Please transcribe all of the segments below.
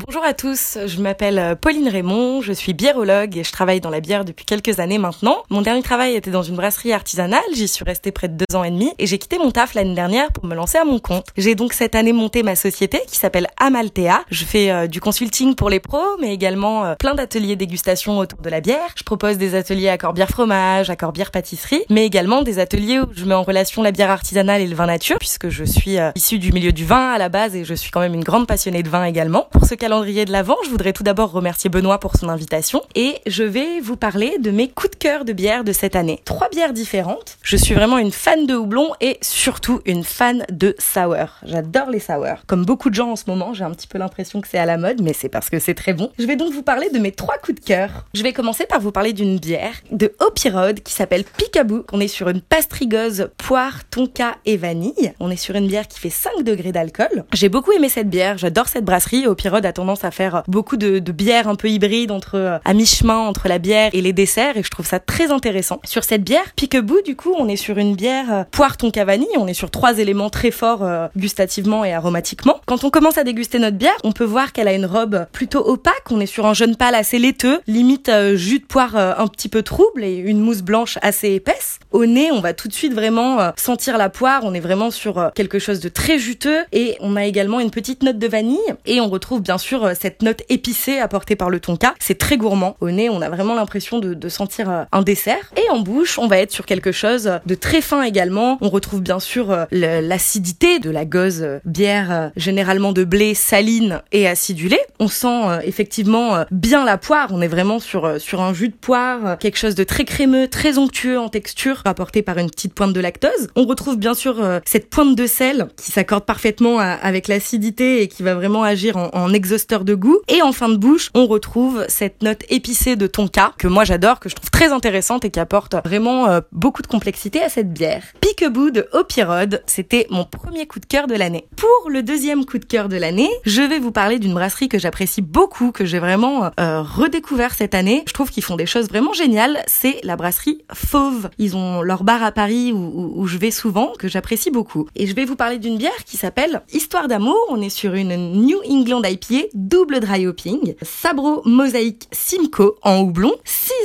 Bonjour à tous, je m'appelle Pauline Raymond, je suis biérologue et je travaille dans la bière depuis quelques années maintenant. Mon dernier travail était dans une brasserie artisanale, j'y suis restée près de 2 ans et demi et j'ai quitté mon taf l'année dernière pour me lancer à mon compte. J'ai donc cette année monté ma société qui s'appelle Amaltea. Je fais du consulting pour les pros mais également plein d'ateliers dégustation autour de la bière. Je propose des ateliers accord bière fromage, accord bière pâtisserie, mais également des ateliers où je mets en relation la bière artisanale et le vin nature puisque je suis issue du milieu du vin à la base et je suis quand même une grande passionnée de vin également. Pour ce calendrier de l'Avent, je voudrais tout d'abord remercier Benoît pour son invitation et je vais vous parler de mes coups de cœur de bière de cette année. 3 bières différentes. Je suis vraiment une fan de houblon et surtout une fan de sour. J'adore les sour. Comme beaucoup de gens en ce moment, j'ai un petit peu l'impression que c'est à la mode, mais c'est parce que c'est très bon. Je vais donc vous parler de mes 3 coups de cœur. Je vais commencer par vous parler d'une bière de Hopi Road qui s'appelle Peekaboo. On est sur une pastrigoze poire, tonka et vanille. On est sur une bière qui fait 5 degrés d'alcool. J'ai beaucoup aimé cette bière, j'adore cette brasserie. Hopi Road a tendance à faire beaucoup de bières un peu hybrides à mi-chemin entre la bière et les desserts et je trouve ça très intéressant. Sur cette bière, Peekaboo, du coup, on est sur une bière poire tonka vanille, on est sur 3 éléments très forts gustativement et aromatiquement. Quand on commence à déguster notre bière, on peut voir qu'elle a une robe plutôt opaque, on est sur un jaune pâle assez laiteux, limite jus de poire un petit peu trouble et une mousse blanche assez épaisse. Au nez, on va tout de suite vraiment sentir la poire, on est vraiment sur quelque chose de très juteux et on a également une petite note de vanille et on retrouve bien sûr cette note épicée apportée par le tonka. C'est très gourmand. Au nez, on a vraiment l'impression de sentir un dessert. Et en bouche, on va être sur quelque chose de très fin également. On retrouve bien sûr l'acidité de la gauze bière généralement de blé saline et acidulée. On sent effectivement bien la poire. On est vraiment sur un jus de poire, quelque chose de très crémeux, très onctueux en texture, apporté par une petite pointe de lactose. On retrouve bien sûr cette pointe de sel qui s'accorde parfaitement avec l'acidité et qui va vraiment agir en exhausteur de goût. Et en fin de bouche, on retrouve cette note épicée de tonka que moi j'adore, que je trouve très intéressante et qui apporte vraiment beaucoup de complexité à cette bière. Peekaboo de Hopi Road, c'était mon premier coup de cœur de l'année. Pour le deuxième coup de cœur de l'année, je vais vous parler d'une brasserie que j'apprécie beaucoup, que j'ai vraiment redécouvert cette année. Je trouve qu'ils font des choses vraiment géniales. C'est la brasserie Fauve. Ils ont leur bar à Paris où je vais souvent, que j'apprécie beaucoup. Et je vais vous parler d'une bière qui s'appelle Histoire d'amour. On est sur une New England IPA double dry hopping, Sabro Mosaïque Simcoe en houblon,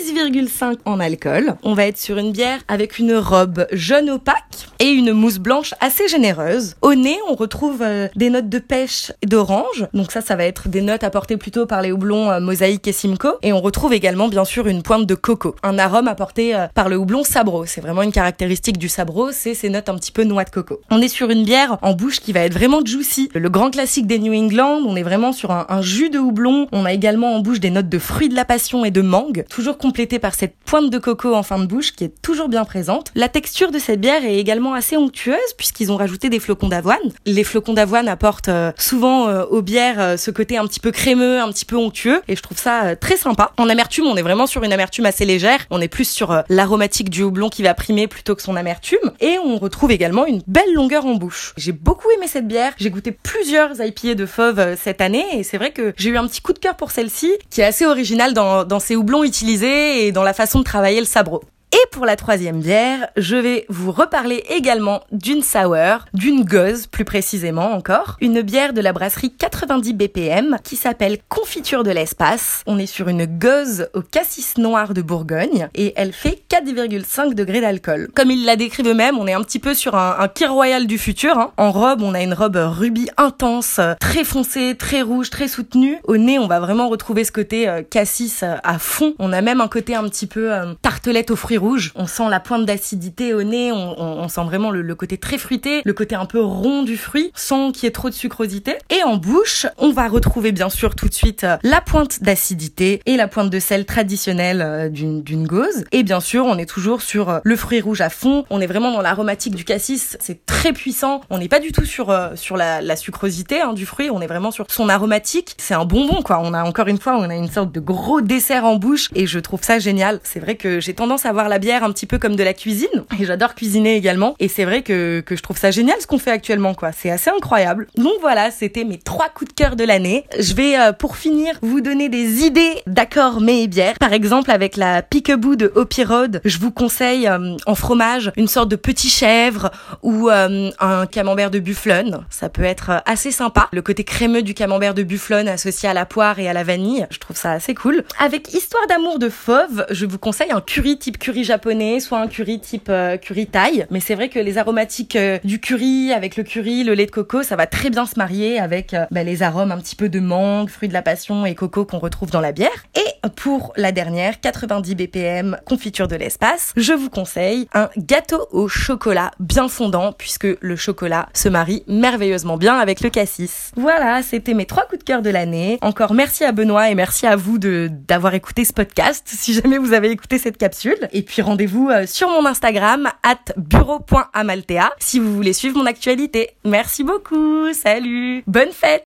6,5 en alcool. On va être sur une bière avec une robe jaune opaque et une mousse blanche assez généreuse. Au nez, on retrouve des notes de pêche et d'orange. Donc ça va être des notes apportées plutôt par les houblons Mosaïque et Simcoe. Et on retrouve également bien sûr une pointe de coco. Un arôme apporté par le houblon Sabro. C'est vraiment une caractéristique du Sabro, c'est ces notes un petit peu noix de coco. On est sur une bière en bouche qui va être vraiment juicy. Le grand classique des New England, on est vraiment sur un jus de houblon. On a également en bouche des notes de fruits de la passion et de mangue, toujours complétées par cette pointe de coco en fin de bouche qui est toujours bien présente. La texture de cette bière est également assez onctueuse puisqu'ils ont rajouté des flocons d'avoine. Les flocons d'avoine apportent souvent aux bières ce côté un petit peu crémeux, un petit peu onctueux et je trouve ça très sympa. En amertume, on est vraiment sur une amertume assez légère. On est plus sur l'aromatique du houblon qui va primer plutôt que son amertume et on retrouve également une belle longueur en bouche. J'ai beaucoup aimé cette bière. J'ai goûté plusieurs IPA de Fauve cette année et c'est vrai que j'ai eu un petit coup de cœur pour celle-ci qui est assez originale dans ses houblons utilisés et dans la façon de travailler le sabro. Et pour la troisième bière, je vais vous reparler également d'une sour, d'une gueuze plus précisément encore, une bière de la brasserie 90 BPM qui s'appelle Confiture de l'espace. On est sur une gueuze au cassis noir de Bourgogne et elle fait 4,5 degrés d'alcool. Comme ils la décrivent eux-mêmes, on est un petit peu sur un Kir Royal du futur. Hein. En robe, on a une robe rubis intense, très foncée, très rouge, très soutenue. Au nez, on va vraiment retrouver ce côté cassis à fond. On a même un côté un petit peu tartelette aux fruits rouges. On sent la pointe d'acidité au nez, on sent vraiment le côté très fruité, le côté un peu rond du fruit, sans qu'il y ait trop de sucrosité. Et en bouche, on va retrouver bien sûr tout de suite la pointe d'acidité et la pointe de sel traditionnelle d'une gauze. Et bien sûr, on est toujours sur le fruit rouge à fond. On est vraiment dans l'aromatique du cassis, c'est très puissant. On n'est pas du tout sur la sucrosité du fruit, on est vraiment sur son aromatique. C'est un bonbon quoi. On a encore une fois, on a une sorte de gros dessert en bouche et je trouve ça génial. C'est vrai que j'ai tendance à avoir voir la bière un petit peu comme de la cuisine. Et j'adore cuisiner également. Et c'est vrai que je trouve ça génial ce qu'on fait actuellement, quoi. C'est assez incroyable. Donc voilà, c'était mes 3 coups de cœur de l'année. Je vais, pour finir, vous donner des idées d'accords mets et bières. Par exemple, avec la Peekaboo de Hopi Road, je vous conseille en fromage une sorte de petit chèvre ou un camembert de bufflone. Ça peut être assez sympa. Le côté crémeux du camembert de bufflone associé à la poire et à la vanille, je trouve ça assez cool. Avec Histoire d'amour de fauve, je vous conseille un curry type curry japonais, soit un curry type curry thaï. Mais c'est vrai que les aromatiques du curry, avec le curry, le lait de coco, ça va très bien se marier avec les arômes un petit peu de mangue, fruits de la passion et coco qu'on retrouve dans la bière. Et pour la dernière, 90 BPM, confiture de l'espace, je vous conseille un gâteau au chocolat bien fondant, puisque le chocolat se marie merveilleusement bien avec le cassis. Voilà, c'était mes 3 coups de cœur de l'année. Encore merci à Benoît et merci à vous d'avoir écouté ce podcast, si jamais vous avez écouté cette capsule. Et puis rendez-vous sur mon Instagram, @bureau.amaltea, si vous voulez suivre mon actualité. Merci beaucoup, salut, bonne fête!